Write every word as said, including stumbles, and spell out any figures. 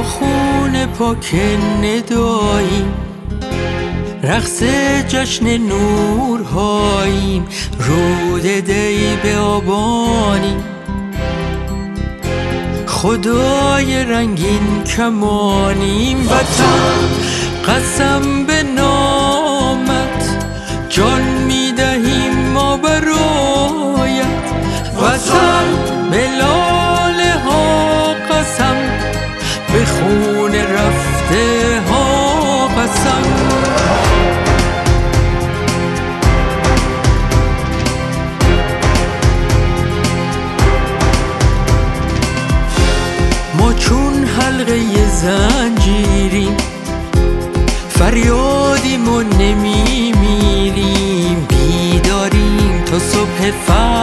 خون پاک نداییم، رقص جشن نورهاییم، رود دی به آبانیم. خدای رنگین کمانیم، وطن قسم به نامت جان میدهیم ما برایت. وطن به لاله ها قسم، به خون رفته ها قسم. ما چون حلقه زنجیریم، فریادیم و نمی میریم، بیداریم تا صبح فردا.